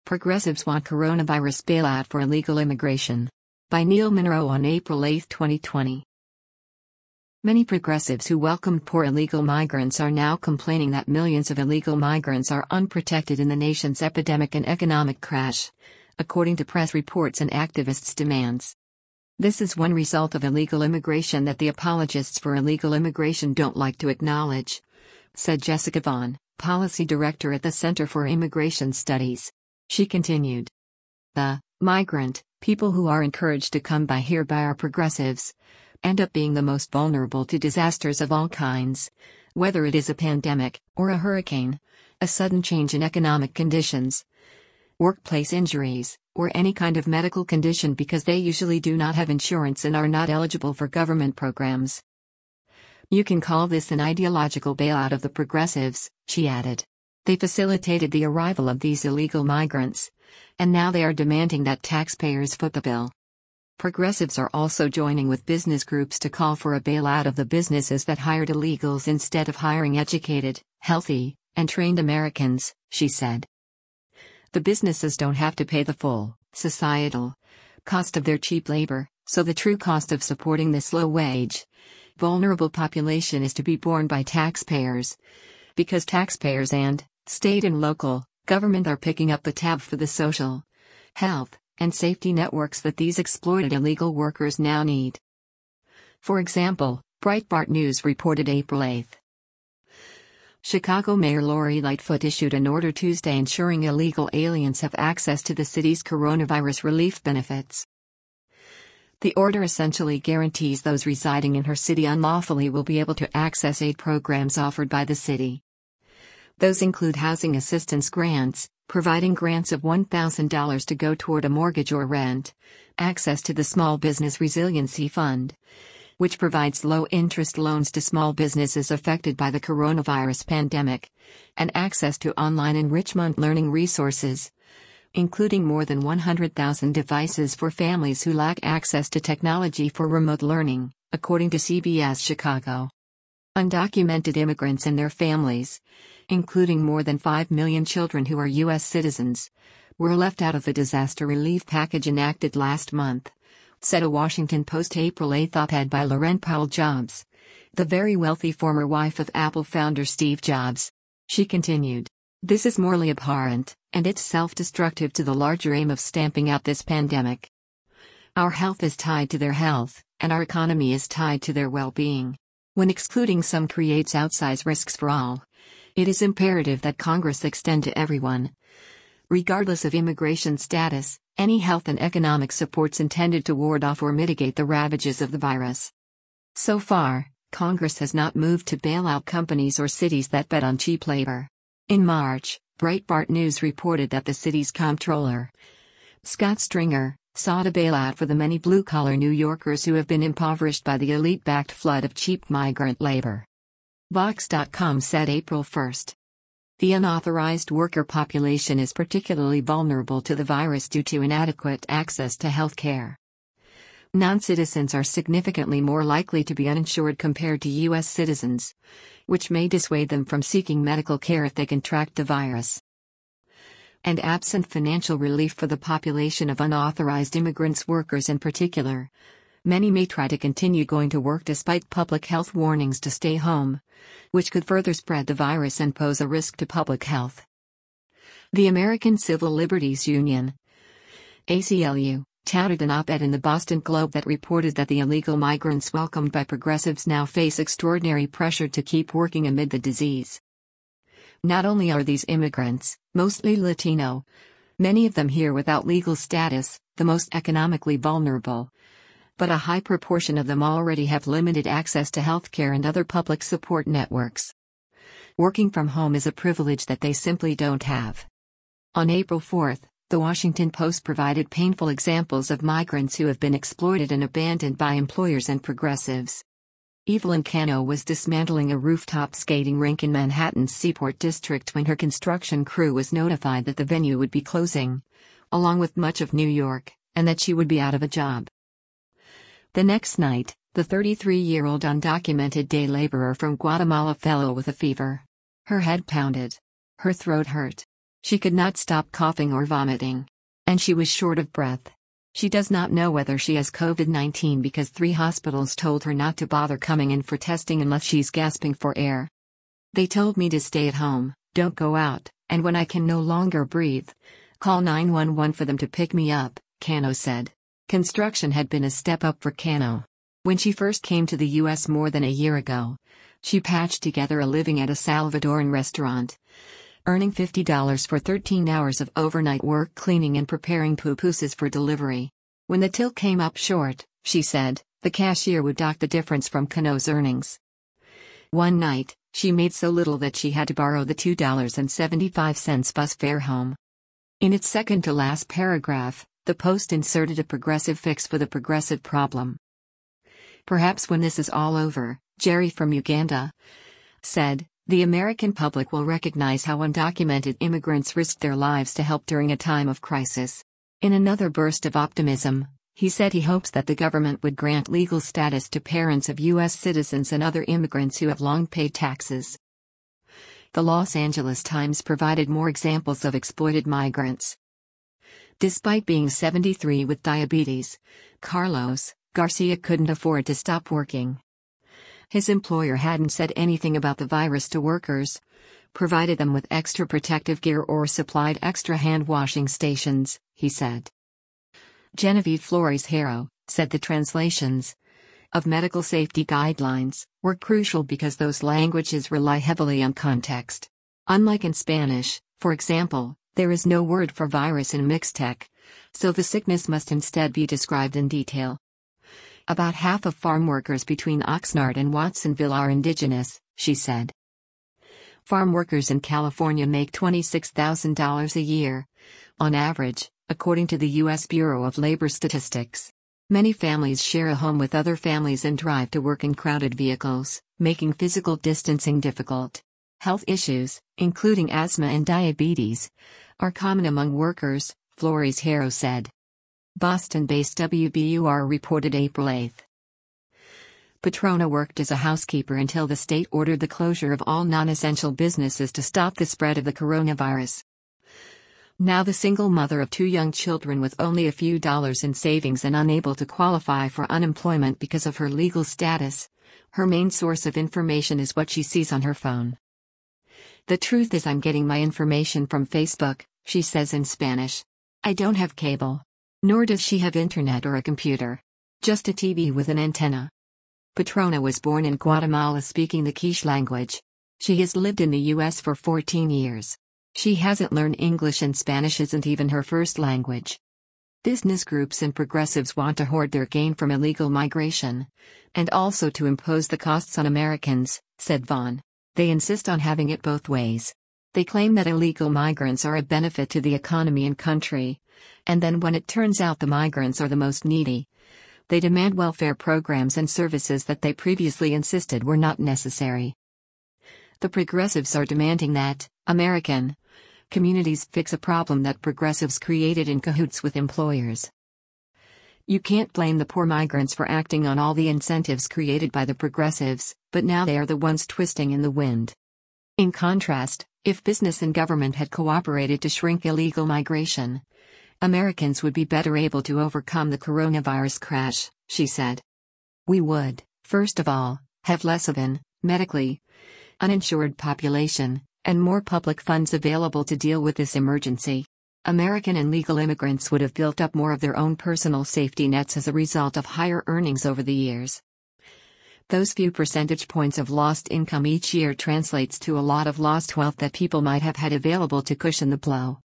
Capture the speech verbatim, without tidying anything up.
Progressives want coronavirus bailout for illegal immigration. By Neil Munro on April eighth, twenty twenty. Many progressives who welcomed poor illegal migrants are now complaining that millions of illegal migrants are unprotected in the nation's epidemic and economic crash, according to press reports and activists' demands. This is one result of illegal immigration that the apologists for illegal immigration don't like to acknowledge, said Jessica Vaughn, policy director at the Center for Immigration Studies. She continued. The migrant, people who are encouraged to come by here by our progressives, end up being the most vulnerable to disasters of all kinds, whether it is a pandemic, or a hurricane, a sudden change in economic conditions, workplace injuries, or any kind of medical condition because they usually do not have insurance and are not eligible for government programs. You can call this an ideological bailout of the progressives, she added. They facilitated the arrival of these illegal migrants, and now they are demanding that taxpayers foot the bill. Progressives are also joining with business groups to call for a bailout of the businesses that hired illegals instead of hiring educated, healthy, and trained Americans, she said. The businesses don't have to pay the full, societal, cost of their cheap labor, so the true cost of supporting this low-wage, vulnerable population is to be borne by taxpayers, because taxpayers and state and local government are picking up the tab for the social, health, and safety networks that these exploited illegal workers now need. For example, Breitbart News reported April eighth. Chicago Mayor Lori Lightfoot issued an order Tuesday ensuring illegal aliens have access to the city's coronavirus relief benefits. The order essentially guarantees those residing in her city unlawfully will be able to access aid programs offered by the city. Those include housing assistance grants, providing grants of one thousand dollars to go toward a mortgage or rent, access to the Small Business Resiliency Fund, which provides low-interest loans to small businesses affected by the coronavirus pandemic, and access to online enrichment learning resources, including more than one hundred thousand devices for families who lack access to technology for remote learning, according to C B S Chicago. Undocumented immigrants and their families, including more than five million children who are U S citizens, were left out of the disaster relief package enacted last month, said a Washington Post April eighth op-ed by Laurene Powell Jobs, the very wealthy former wife of Apple founder Steve Jobs. She continued, "This is morally abhorrent, and it's self-destructive to the larger aim of stamping out this pandemic. Our health is tied to their health, and our economy is tied to their well-being. When excluding some creates outsized risks for all, it is imperative that Congress extend to everyone, regardless of immigration status, any health and economic supports intended to ward off or mitigate the ravages of the virus." So far, Congress has not moved to bail out companies or cities that bet on cheap labor. In March, Breitbart News reported that the city's comptroller, Scott Stringer, sought a bailout for the many blue-collar New Yorkers who have been impoverished by the elite-backed flood of cheap migrant labor. Vox dot com said April first. The unauthorized worker population is particularly vulnerable to the virus due to inadequate access to health care. Non-citizens are significantly more likely to be uninsured compared to U S citizens, which may dissuade them from seeking medical care if they contract the virus. And absent financial relief for the population of unauthorized immigrants workers in particular, many may try to continue going to work despite public health warnings to stay home, which could further spread the virus and pose a risk to public health. The American Civil Liberties Union, A C L U, touted an op-ed in the Boston Globe that reported that the illegal migrants welcomed by progressives now face extraordinary pressure to keep working amid the disease. Not only are these immigrants, mostly Latino, many of them here without legal status, the most economically vulnerable, but a high proportion of them already have limited access to healthcare and other public support networks. Working from home is a privilege that they simply don't have. On April fourth, The Washington Post provided painful examples of migrants who have been exploited and abandoned by employers and progressives. Evelyn Cano was dismantling a rooftop skating rink in Manhattan's Seaport District when her construction crew was notified that the venue would be closing, along with much of New York, and that she would be out of a job. The next night, the thirty-three-year-old undocumented day laborer from Guatemala fell ill with a fever. Her head pounded. Her throat hurt. She could not stop coughing or vomiting. And she was short of breath. She does not know whether she has COVID nineteen because three hospitals told her not to bother coming in for testing unless she's gasping for air. They told me to stay at home, don't go out, and when I can no longer breathe, call nine one one for them to pick me up, Cano said. Construction had been a step up for Cano. When she first came to the U S more than a year ago, she patched together a living at a Salvadoran restaurant, earning fifty dollars for thirteen hours of overnight work cleaning and preparing pupusas for delivery. When the till came up short, she said, the cashier would dock the difference from Cano's earnings. One night, she made so little that she had to borrow the two dollars and seventy-five cents bus fare home. In its second-to-last paragraph, the Post inserted a progressive fix for the progressive problem. Perhaps when this is all over, Jerry from Uganda said, the American public will recognize how undocumented immigrants risked their lives to help during a time of crisis. In another burst of optimism, he said he hopes that the government would grant legal status to parents of U S citizens and other immigrants who have long paid taxes. The Los Angeles Times provided more examples of exploited migrants. Despite being seventy-three with diabetes, Carlos Garcia couldn't afford to stop working. His employer hadn't said anything about the virus to workers, provided them with extra protective gear or supplied extra hand-washing stations, he said. Genevieve Flores Haro said the translations of medical safety guidelines were crucial because those languages rely heavily on context. Unlike in Spanish, for example, there is no word for virus in Mixtec, so the sickness must instead be described in detail. About half of farm workers between Oxnard and Watsonville are indigenous, she said. Farm workers in California make twenty-six thousand dollars a year, on average, according to the U S Bureau of Labor Statistics. Many families share a home with other families and drive to work in crowded vehicles, making physical distancing difficult. Health issues, including asthma and diabetes, are common among workers, Flores Haro said. Boston-based W B U R reported April eighth. Petrona worked as a housekeeper until the state ordered the closure of all non-essential businesses to stop the spread of the coronavirus. Now the single mother of two young children with only a few dollars in savings and unable to qualify for unemployment because of her legal status, her main source of information is what she sees on her phone. The truth is I'm getting my information from Facebook, she says in Spanish. I don't have cable. Nor does she have internet or a computer. Just a T V with an antenna. Petrona was born in Guatemala speaking the Quiche language. She has lived in the U S for fourteen years. She hasn't learned English and Spanish isn't even her first language. Business groups and progressives want to hoard their gain from illegal migration, and also to impose the costs on Americans, said Vaughn. They insist on having it both ways. They claim that illegal migrants are a benefit to the economy and country, and then when it turns out the migrants are the most needy, they demand welfare programs and services that they previously insisted were not necessary. The progressives are demanding that American communities fix a problem that progressives created in cahoots with employers. You can't blame the poor migrants for acting on all the incentives created by the progressives, but now they are the ones twisting in the wind. In contrast, if business and government had cooperated to shrink illegal migration, Americans would be better able to overcome the coronavirus crash, she said. We would, first of all, have less of an, medically, uninsured population, and more public funds available to deal with this emergency. American and legal immigrants would have built up more of their own personal safety nets as a result of higher earnings over the years. Those few percentage points of lost income each year translates to a lot of lost wealth that people might have had available to cushion the blow.